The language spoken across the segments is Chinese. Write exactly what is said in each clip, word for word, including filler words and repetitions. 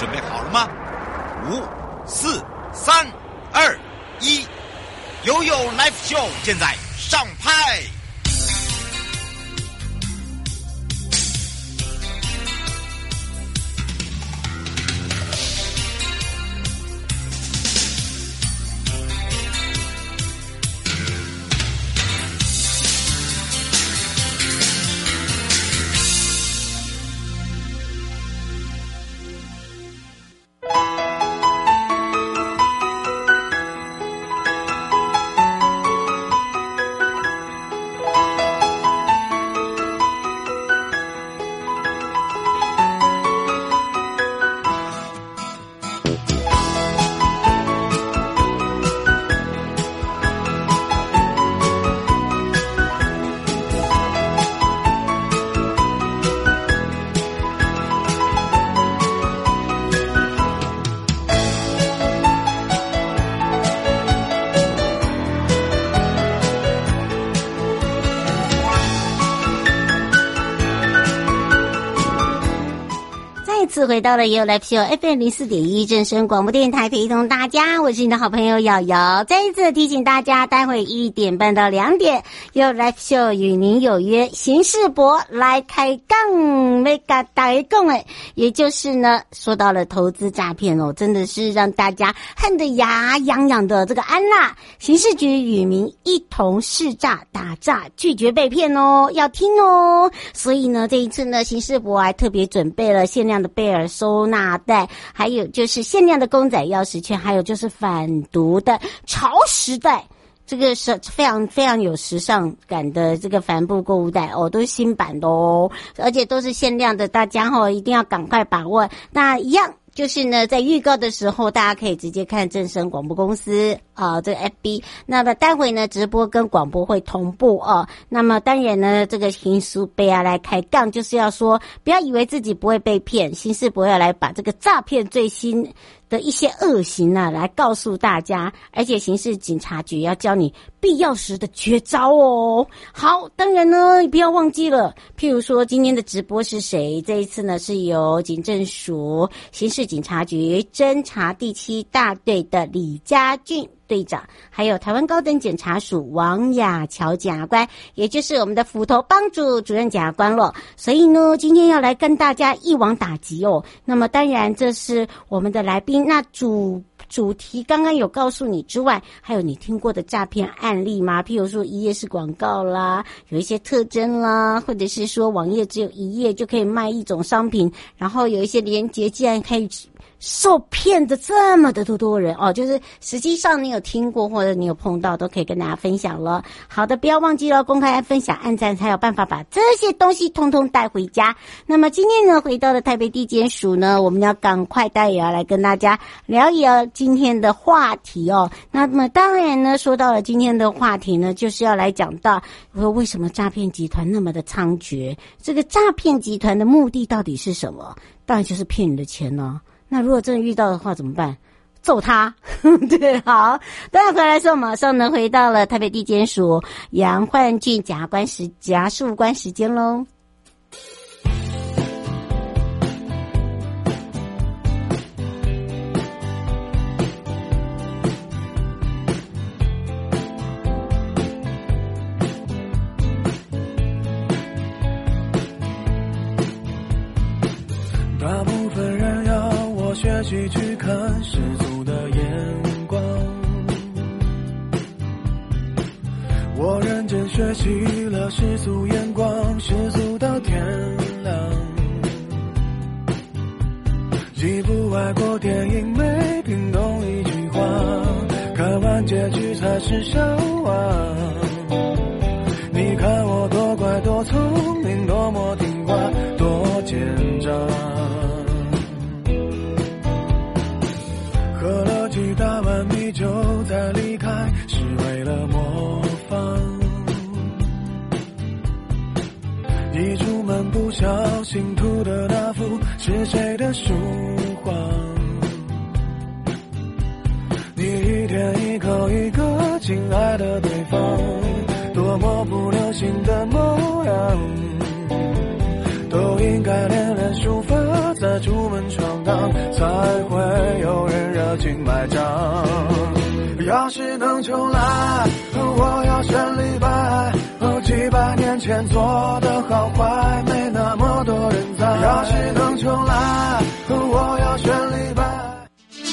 准备好了吗？五、四、三、二、一，悠悠 Live Show 现在上拍。 次回到了也有 Live Show F M 零四点一正声广播电台，陪同大家，我是你的好朋友瑶瑶。再一次提醒大家，待会一点半到两点，有 Live Show 与您有约，邢世博来开杠，没跟大家讲诶，也就是呢，说到了投资诈骗哦，真的是让大家恨得牙痒痒的这个安娜，刑事局与民一同试诈打诈，拒绝被骗哦，要听哦。所以呢，这一次呢，邢世博还特别准备了限量的贝尔收纳袋，还有就是限量的公仔钥匙圈，还有就是反毒的潮时代，这个是非常非常有时尚感的这个帆布购物袋哦，都是新版的哦，而且都是限量的，大家哦一定要赶快把握。那一样就是呢，在预告的时候，大家可以直接看正声广播公司啊、呃，这个 F B。那么待会呢，直播跟广播会同步哦。那么当然呢，这个刑事部要来开杠，就是要说，不要以为自己不会被骗，刑事部要来把这个诈骗最新的一些恶行呢、啊，来告诉大家，而且刑事警察局要教你必要时的绝招哦。好，当然呢，不要忘记了，譬如说今天的直播是谁？这一次呢，是由警政署刑事警察局侦查第七大队的李家俊队长，还有台湾高等检察署王雅乔检察官，也就是我们的斧头帮主主任检察官了。所以呢，今天要来跟大家一网打尽哦。那么当然这是我们的来宾，那主主题刚刚有告诉你之外，还有你听过的诈骗案例吗？譬如说一页式广告啦，有一些特征啦，或者是说网页只有一页就可以卖一种商品，然后有一些连结竟然可以受骗的这么的多多人哦，就是实际上你有听过或者你有碰到，都可以跟大家分享了。好的，不要忘记了公开分享按赞，才有办法把这些东西通通带回家。那么今天呢，回到了台北地检署呢，我们要赶快带也要来跟大家聊一聊今天的话题哦。那么当然呢，说到了今天的话题呢，就是要来讲到为什么诈骗集团那么的猖獗，这个诈骗集团的目的到底是什么？当然就是骗你的钱呢、哦。那如果真的遇到的话怎么办？揍他。对，好，当然回来之后马上呢回到了台北地检署杨焕俊检察官时检察事务官时间咯。 大部分人要我学习去看世俗的眼光，我认真学习了世俗眼光，世俗到天亮。几部外国电影每屏同一句话，看完结局才是笑话。你看我多乖多聪明，多么听话，多奸诈。喝了几大碗米酒再离开，是为了模仿。一出门不小心涂的那幅是谁的书画？你一天一口一个亲爱的对方，多么不流行的模样，都应该练练书法再出门闯荡。 才会有人热情买账。要是能重来，我要选李白。几百年前做的好坏，没那么多人在。要是能重来，我要选李白。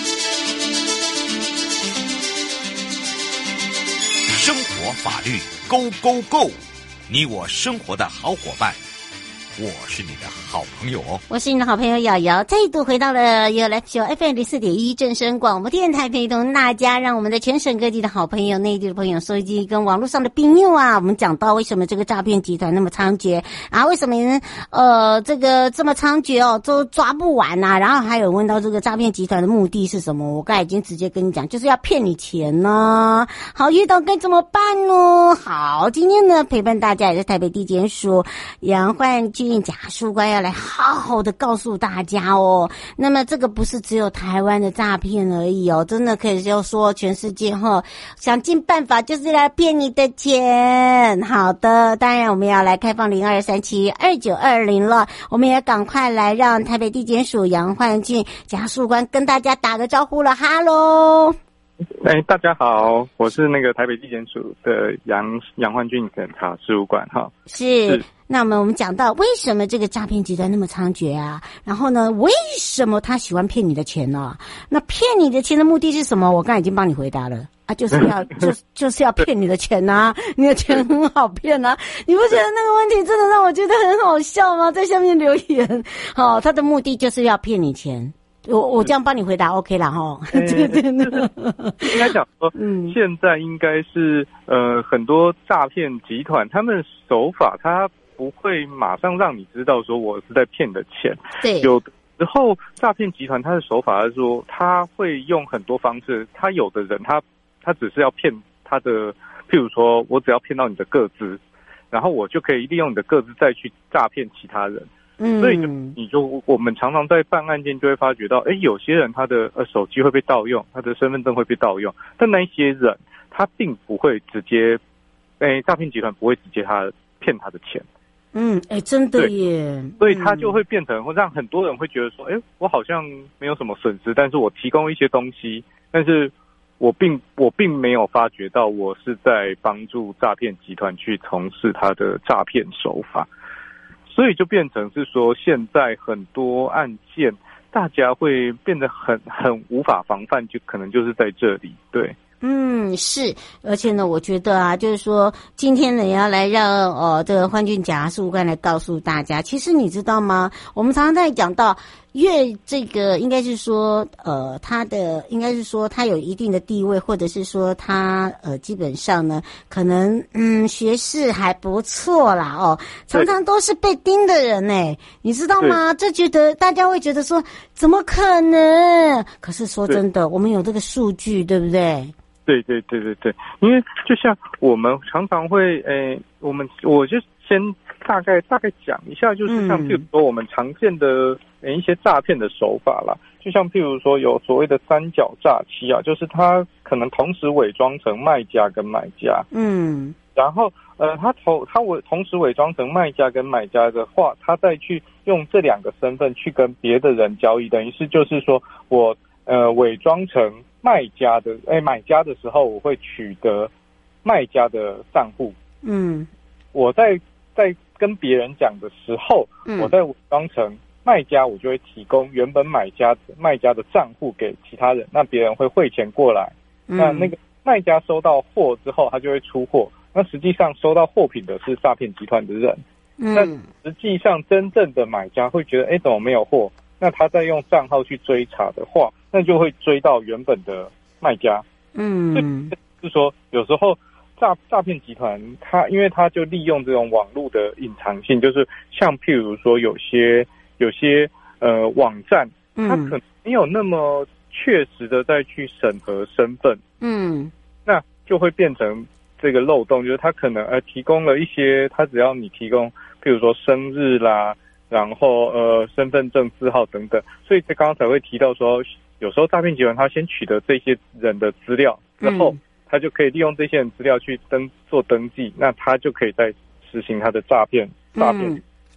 生活法律 Go Go Go， 你我生活的好伙伴。我是你的好朋友哦， 我是你的好朋友瑶瑶，再度回到了有来秀 F M 零四点一正声广播电台，陪同大家，让我们的全省各地的好朋友、内地的朋友、收音机跟网络上的朋友啊，我们讲到为什么这个诈骗集团那么猖獗啊？为什么呃这个这么猖獗哦，都抓不完啊？然后还有问到这个诈骗集团的目的是什么？我刚才已经直接跟你讲，就是要骗你钱呢。好，遇到该怎么办呢？好，今天呢陪伴大家也是台北地检署杨焕君检察官要来好好的告诉大家哦。那么这个不是只有台湾的诈骗而已哦，真的可以就说全世界哈，想尽办法就是来骗你的钱。好的，当然我们要来开放零二三七二九二零了，我们也赶快来让台北地检署杨焕君检察官跟大家打个招呼了。哈喽。 哎，大家好，我是那个台北地检署的杨杨焕君检察事务官哈。 是, 是那么我们讲到为什么这个诈骗集团那么猖獗啊？然后呢，为什么他喜欢骗你的钱呢？那骗你的钱的目的是什么？我刚才已经帮你回答了啊，就是要就就是要骗你的钱啊，你的钱很好骗啊，你不觉得那个问题真的让我觉得很好笑吗？在下面留言，好、哦，他的目的就是要骗你钱。我我这样帮你回答 OK 啦齁。对对对， 应该讲说，嗯，现在应该是呃很多诈骗集团，他们手法他不会马上让你知道说我是在骗你的钱。 对， 有时候诈骗集团他的手法是说，他会用很多方式，他有的人他他只是要骗他的，譬如说我只要骗到你的个资，然后我就可以利用你的个资再去诈骗其他人。嗯，所以就你就我们常常在办案件就会发觉到，哎，有些人他的呃手机会被盗用，他的身份证会被盗用，但那一些人他并不会直接，哎，诈骗集团不会直接他骗他的钱。 嗯，哎，真的耶， 所以他就会变成会让很多人会觉得说，哎，我好像没有什么损失，但是我提供一些东西，但是我并我并没有发觉到我是在帮助诈骗集团去从事他的诈骗手法。所以就变成是说，现在很多案件大家会变得很很无法防范，就可能就是在这里。对， 嗯，是，而且呢，我觉得啊，就是说，今天呢，也要来让呃这个焕君检察事务官来告诉大家，其实你知道吗？我们常常在讲到，越这个应该是说，呃，他的应该是说他有一定的地位，或者是说他呃基本上呢，可能嗯学识还不错啦哦，常常都是被盯的人哎，你知道吗？这觉得大家会觉得说，怎么可能？可是说真的，我们有这个数据，对不对？ 对对对对对，因为就像我们常常会，诶，我们我就先大概大概讲一下，就是像譬如说我们常见的诶一些诈骗的手法啦，就像譬如说有所谓的三角诈欺啊，就是他可能同时伪装成卖家跟买家，嗯，然后呃他同他伪同时伪装成卖家跟买家的话，他再去用这两个身份去跟别的人交易，等于是就是说我呃伪装成卖家的哎，买家的时候，我会取得卖家的账户。嗯，我在在跟别人讲的时候，嗯、我在伪装成卖家，我就会提供原本买家卖家的账户给其他人，那别人会汇钱过来。嗯、那那个卖家收到货之后，他就会出货。那实际上收到货品的是诈骗集团的人。嗯，那实际上真正的买家会觉得，哎，怎么没有货？那他再用账号去追查的话，那就会追到原本的卖家。嗯，就是说有时候诈诈骗集团他因为他就利用这种网络的隐藏性，就是像譬如说有些有些呃网站，他可能没有那么确实的再去审核身份。嗯，那就会变成这个漏洞，就是他可能呃提供了一些，他只要你提供譬如说生日啦，然后呃身份证字号等等，所以这刚刚才会提到说，有时候诈骗集团他先取得这些人的资料之后，嗯、他就可以利用这些人资料去登做登记，那他就可以再实行他的诈骗诈骗。嗯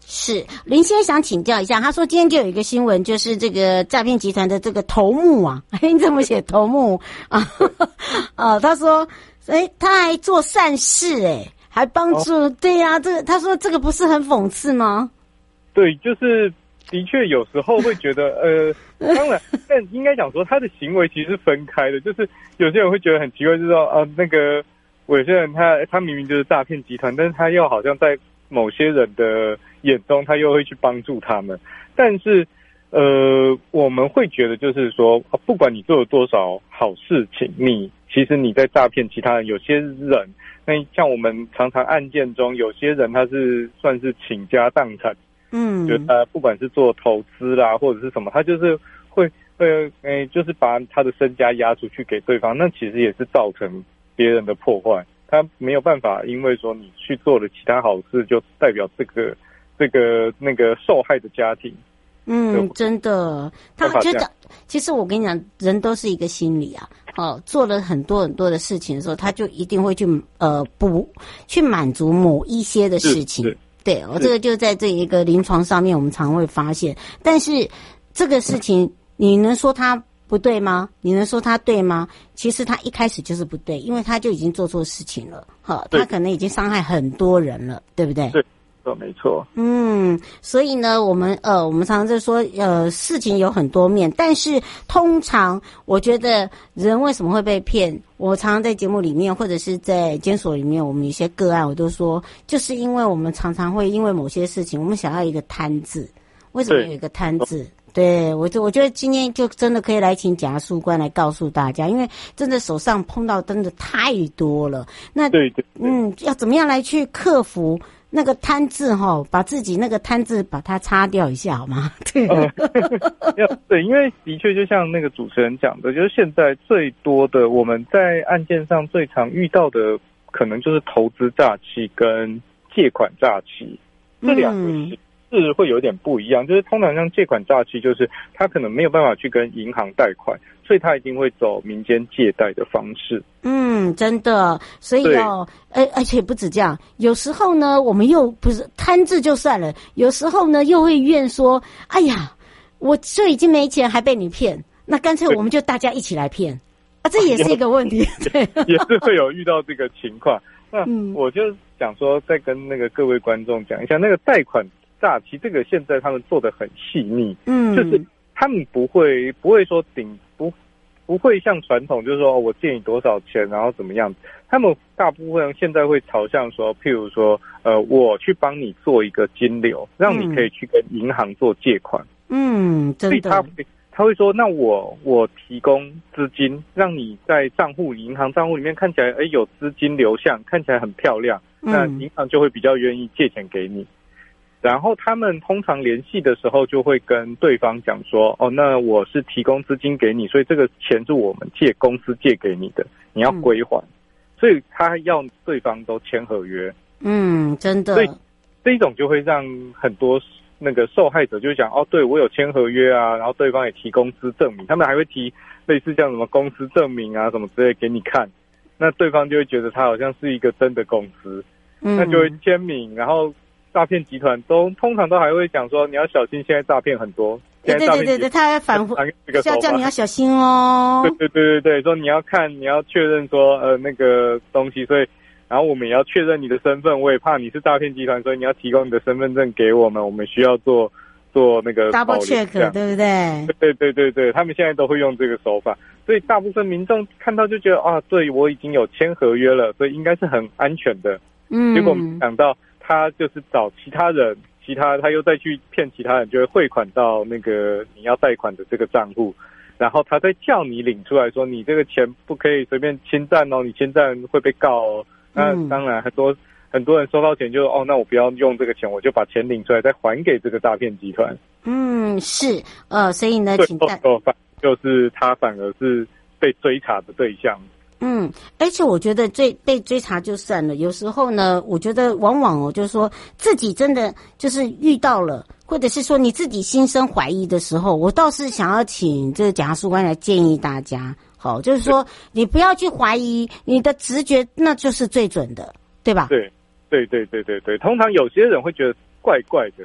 是林先想请教一下，他说今天就有一个新闻，就是这个诈骗集团的这个头目啊，你怎么写头目啊？啊，他说，哎，他还做善事，哎，还帮助，哦、对呀、啊，这个他说这个不是很讽刺吗？ 对，就是的确有时候会觉得，呃，当然，但应该讲说他的行为其实是分开的，就是有些人会觉得很奇怪，就是说，啊，那个有些人他他明明就是诈骗集团，但是他又好像在某些人的眼中，他又会去帮助他们。但是，呃，我们会觉得就是说，不管你做了多少好事情，你其实你在诈骗其他人。有些人，那像我们常常案件中，有些人他是算是倾家荡产，嗯，就他不管是做投资啦，或者是什么，他就是会会诶、欸，就是把他的身家押出去给对方，那其实也是造成别人的破坏。他没有办法，因为说你去做了其他好事，就代表这个这个那个受害的家庭。 嗯，真的，他觉得其实我跟你讲，人都是一个心理啊。哦，做了很多很多的事情的时候，他就一定会去呃补去满足某一些的事情。对，我、哦、这个就在这一个临床上面，我们常会发现。但是这个事情，你能说他不对吗？你能说他对吗？其实他一开始就是不对，因为他就已经做错事情了，哈，他可能已经伤害很多人了，对不对？ 对，没错。 嗯，所以呢，我们呃，我们常常在说，呃，事情有很多面，但是通常我觉得人为什么会被骗？我常常在节目里面或者是在监所里面，我们有些个案，我都说，就是因为我们常常会因为某些事情，我们想要一个贪字，为什么有一个贪字？对，我就我觉得今天就真的可以来请检察事官来告诉大家，因为真的手上碰到真的太多了。那对对， 嗯，要怎么样来去克服那个贪字哈？把自己那个贪字把它擦掉一下好吗？对， 呃、对，因为的确就像那个主持人讲的，就是现在最多的我们在案件上最常遇到的，可能就是投资诈欺跟借款诈欺这两个是。嗯是会有点不一样，就是通常像借款诈欺，就是他可能没有办法去跟银行贷款，所以他一定会走民间借贷的方式。 嗯，真的，所以哦，而而且不止这样，有时候呢，我们又不是贪字就算了，有时候呢又会怨说，哎呀，我就已经没钱，还被你骗，那干脆我们就大家一起来骗啊，这也是一个问题，对， 也是会有遇到这个情况。那我就想说，再跟那个各位观众讲一下，那个贷款诈欺这个现在他们做得很细腻，嗯，就是他们不会不会说顶不不会像传统就是说、哦、我借你多少钱然后怎么样，他们大部分现在会朝向说，譬如说呃我去帮你做一个金流，让你可以去跟银行做借款， 嗯，真的，所以他他会说，那我我提供资金，让你在账户银行账户里面看起来哎有资金流向，看起来很漂亮，那银行就会比较愿意借钱给你。然后他们通常联系的时候就会跟对方讲说，哦，那我是提供资金给你，所以这个钱是我们借公司借给你的，你要归还，嗯、所以他要对方都签合约。 嗯，真的。 所以这一种就会让很多那个受害者就讲，哦，对我有签合约啊，然后对方也提公司证明，他们还会提类似像什么公司证明啊什么之类给你看，那对方就会觉得他好像是一个真的公司，嗯、那就会签名，然后。诈骗集团都通常都还会讲说，你要小心，现在诈骗很多。 对对对对对，他还反复要叫你要小心哦。 对对对对对，说你要看，你要确认说呃那个东西，所以然后我们也要确认你的身份，我也怕你是诈骗集团，所以你要提供你的身份证给我们，我们需要做做那个 double check， 对不对？ 对对对对，他们现在都会用这个手法，所以大部分民众看到就觉得啊，对我已经有签合约了，所以应该是很安全的。嗯，结果没想到。他就是找其他人，其他他又再去骗其他人，就会汇款到那个你要贷款的这个账户，然后他再叫你领出来说，你这个钱不可以随便侵占哦，你侵占会被告哦。那当然很多很多人收到钱就哦，那我不要用这个钱，我就把钱领出来再还给这个诈骗集团。 嗯，是，呃，所以呢，请大就是他反而是被追查的对象。 嗯，而且我觉得追被追查就算了，有时候呢，我觉得往往哦，就是说自己真的就是遇到了，或者是说你自己心生怀疑的时候，我倒是想要请这个检察事官来建议大家，好，就是说你不要去怀疑，你的直觉那就是最准的，对吧？ 对，对对对对对，通常有些人会觉得怪怪的，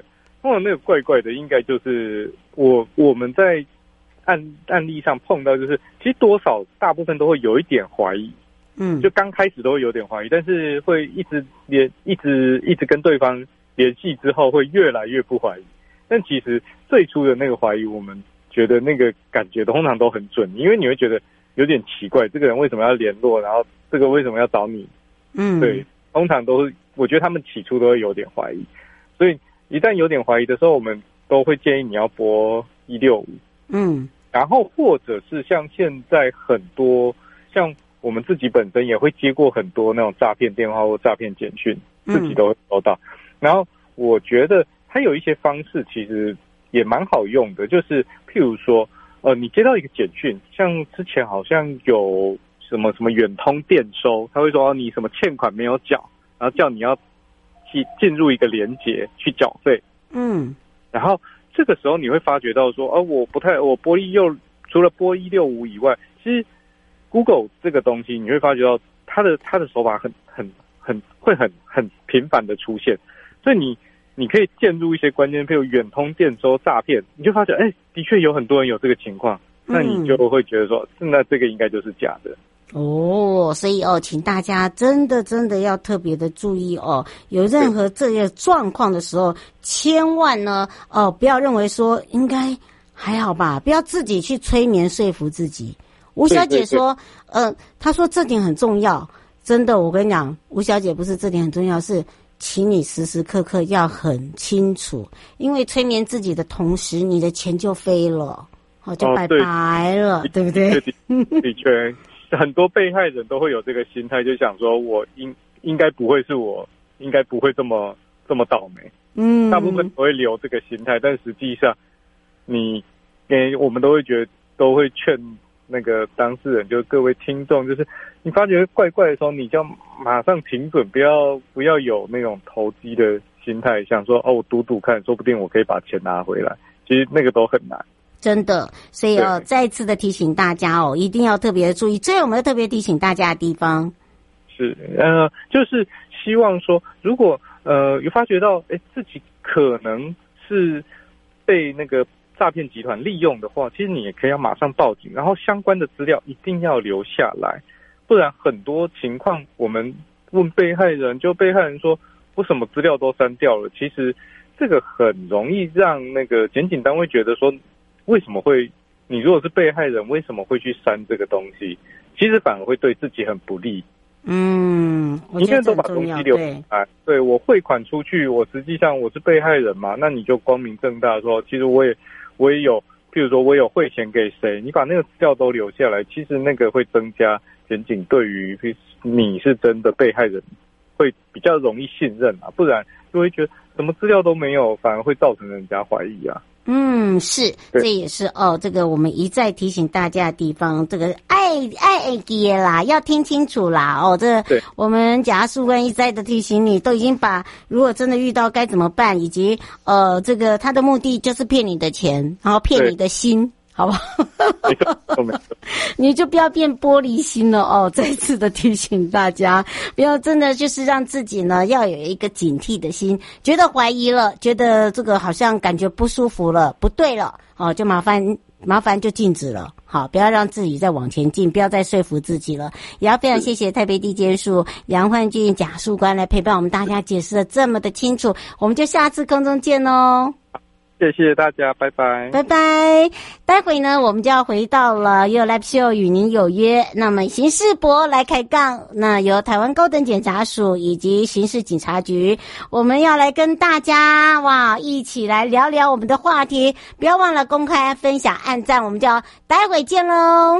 通常那个怪怪的，应该就是我我们在案案例上碰到，就是其实多少大部分都会有一点怀疑， 嗯， 就刚开始都会有点怀疑，但是会一直联一直一直跟对方联系之后，会越来越不怀疑。但其实最初的那个怀疑，我们觉得那个感觉通常都很准，因为你会觉得有点奇怪，这个人为什么要联络，然后这个为什么要找你？ 嗯， 对，通常都是我觉得他们起初都会有点怀疑，所以一旦有点怀疑的时候，我们都会建议你要拨一六五， 嗯， 然后或者是像现在很多像我们自己本身也会接过很多那种诈骗电话或诈骗简讯，自己都会收到。嗯、然后我觉得它有一些方式其实也蛮好用的，就是譬如说，呃，你接到一个简讯，像之前好像有什么什么远通电收，他会说你什么欠款没有缴，然后叫你要进进入一个连结去缴费， 嗯， 然后这个时候你会发觉到说，哦、呃，我不太我拨一又除了拨一六五以外，其实 Google 这个东西你会发觉到它的它的手法很很很会很很频繁的出现，所以你你可以键入一些关键，譬如远通电收诈骗，你就发觉哎，的确有很多人有这个情况，那你就会觉得说，嗯、那这个应该就是假的。 哦，所以哦，请大家真的真的要特别的注意哦，有任何这些状况的时候，千万呢哦不要认为说应该还好吧，不要自己去催眠说服自己。吴小姐说，呃，她说这点很重要，真的，我跟你讲，吴小姐不是这点很重要，是请你时时刻刻要很清楚，因为催眠自己的同时，你的钱就飞了，好、哦、就拜拜了，哦、对, 对不对？ 的, 的确。很多被害人都会有这个心态，就想说我应应该不会是我，应该不会这么这么倒霉。嗯，大部分都会留这个心态，但实际上你，诶，我们都会觉得都会劝那个当事人，就是各位听众，就是你发觉怪怪的时候，你就要马上停准，不要不要有那种投机的心态，想说哦，我赌赌看，说不定我可以把钱拿回来。其实那个都很难。 真的，所以哦，再一次的提醒大家哦，一定要特别的注意。最后我们要特别提醒大家的地方是，呃，就是希望说，如果呃有发觉到，哎，自己可能是被那个诈骗集团利用的话，其实你也可以要马上报警，然后相关的资料一定要留下来，不然很多情况我们问被害人，就被害人说我什么资料都删掉了，其实这个很容易让那个检警单位觉得说。为什么会？你如果是被害人，为什么会去删这个东西？其实反而会对自己很不利。 嗯，我觉得都把东西留下来。对，我汇款出去，我实际上我是被害人嘛，那你就光明正大说，其实我也我也有，譬如说我有汇钱给谁，你把那个资料都留下来，其实那个会增加检警对于你是真的被害人会比较容易信任啊，不然就会觉得什么资料都没有，反而会造成人家怀疑啊。 嗯，是，这也是哦，这个我们一再提醒大家的地方，这个爱爱给啦，要听清楚啦哦。这我们检察官一再的提醒你，都已经把如果真的遇到该怎么办，以及呃，这个他的目的就是骗你的钱，然后骗你的心。好不好？你就不要变玻璃心了哦！再次的提醒大家，不要真的就是让自己呢要有一个警惕的心，觉得怀疑了，觉得这个好像感觉不舒服了，不对了，哦，就麻烦麻烦就禁止了。好，不要让自己再往前进，不要再说服自己了。也要非常谢谢台北地检署杨焕俊检察官来陪伴我们大家解释的这么的清楚，我们就下次空中见哦。 谢谢大家，拜拜， 拜拜。待会呢，我们就要回到了由 Live Show 与您有约。那么刑事博来开杠，那由台湾高等检察署以及刑事警察局，我们要来跟大家哇一起来聊聊我们的话题。不要忘了公开分享、按赞，我们就要待会见喽。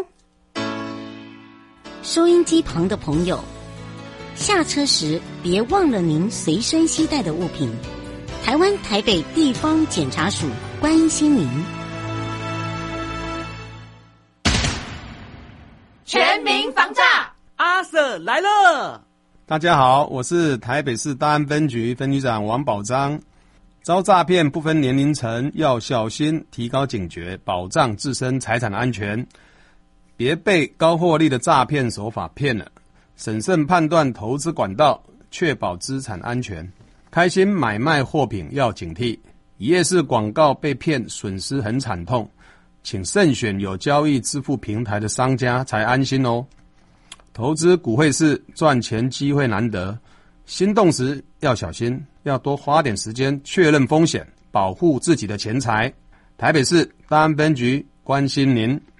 收音机旁的朋友，下车时别忘了您随身携带的物品。台湾台北地方检察署关心您。 全民防诈， 阿 Sir 来了！ 大家好，我是台北市大安分局分局长王宝章。遭诈骗不分年龄层，要小心，提高警觉，保障自身财产安全，别被高获利的诈骗手法骗了。审慎判断投资管道，确保资产安全。开心买卖货品要警惕， 一页式广告被骗，损失很惨痛，请慎选有交易支付平台的商家才安心哦。投资股汇市赚钱机会难得，心动时要小心，要多花点时间确认风险，保护自己的钱财。台北市大安分局关心您。